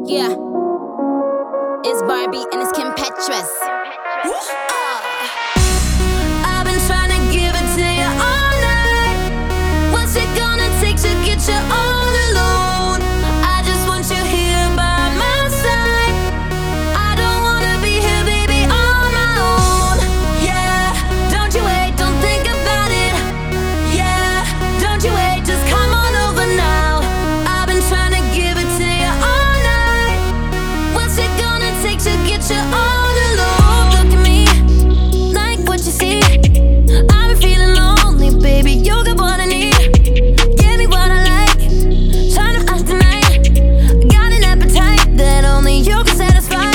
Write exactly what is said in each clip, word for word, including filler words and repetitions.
Yeah, it's Barbie and it's Kim Petras. I've been trying to give it to you all night. What's it gonna take to get you all alone? I just want you here by my side. I don't wanna be here, baby, on my own. Yeah, don't you wait, don't think about it. Yeah, don't you wait, just come on over now. I've been trying to give it to you all night. What's it gonna take to get you all alone? Look at me, like what you see. I've been feeling lonely, baby, you got what I need. Give me what I like, turn up out tonight. Got an appetite that only you can satisfy.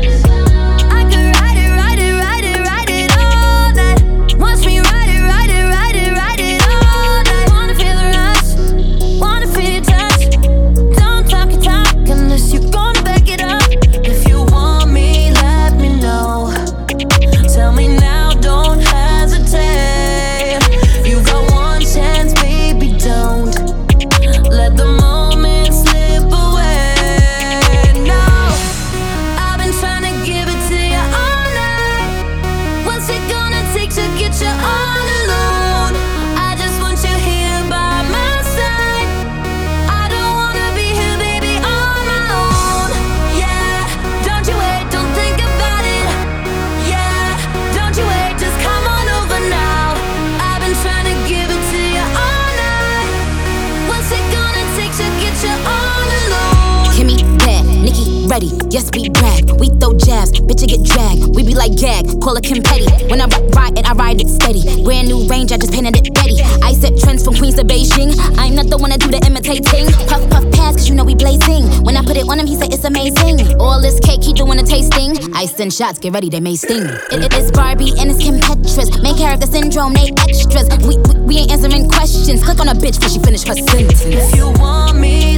I could ride it, ride it, ride it, ride it all night. Watch me ride it, ride it, ride it, ride it all night. Wanna feel the rush, wanna feel your touch. Don't talk your talk unless you're gonna back it up. If you want me, let me know. Tell me now, don't hesitate. You got one chance, baby, don't let the moment slip away. No, I've been trying to give it to you all night. What's it gonna take to get you all alone? I just want you here by my side. I don't wanna be here, baby, on my own. Yeah, don't you wait, don't think about it. Yeah, don't you wait, just come on over now. I've been trying to give it to you all night. What's it gonna take to get you all alone? Kimmy bad, Nikki ready, yes we brag. We throw jabs, bitch I get dragged. We be like gag, call it Kim Petty. When I ri- ride it, I ride it steady. Brand new range, I just painted it Betty. I set trends from Queens to Beijing. I'm not the one to do the imitating. Puff puff pass, cause you know we blazing. When I put it on him, he said it's amazing. All this cake, he doing a tasting. I send shots, get ready, they may sting. It, it is Barbie and it's Kim Petras. Main character syndrome, they extras. We, we, we ain't answering questions. Click on a bitch before she finish her sentence. If you want me,